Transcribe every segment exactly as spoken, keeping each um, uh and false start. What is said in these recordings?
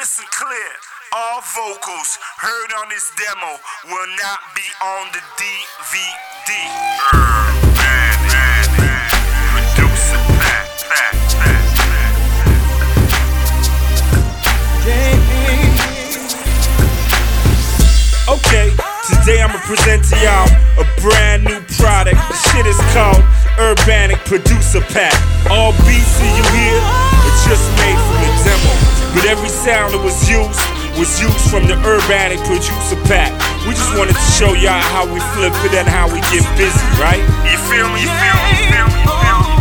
listen clear. All vocals heard on this demo will not be on the D V D. Urban, producer, pack, pack, pack, pack. Okay, today I'ma present to y'all a brand new product. The shit is called Urbanic Producer Pack. All beats that you hear are just made from the demo, but every sound that was used was used from the Urbanic Producer Pack. We just wanted to show y'all how we flip it and how we get busy, right? You feel me? You feel me? You feel me? You feel me?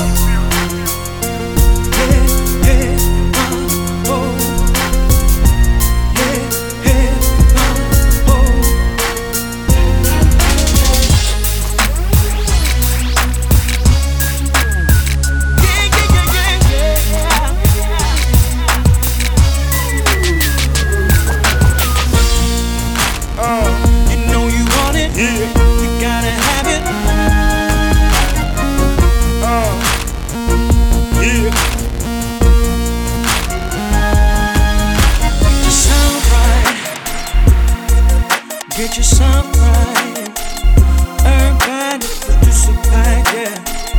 Get your sound right, Urbanic Producer Pack, yeah.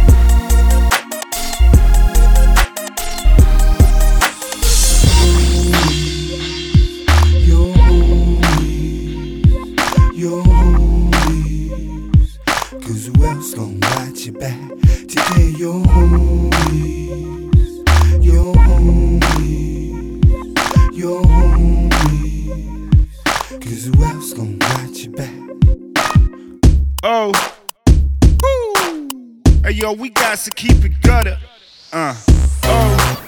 Your homies, your homies, 'cause who else gon' watch your back? Today your homies, your homies, your homies, 'cause who else gon' watch your back? Oh, woo. Hey yo, we got to keep it gutter. Uh, oh.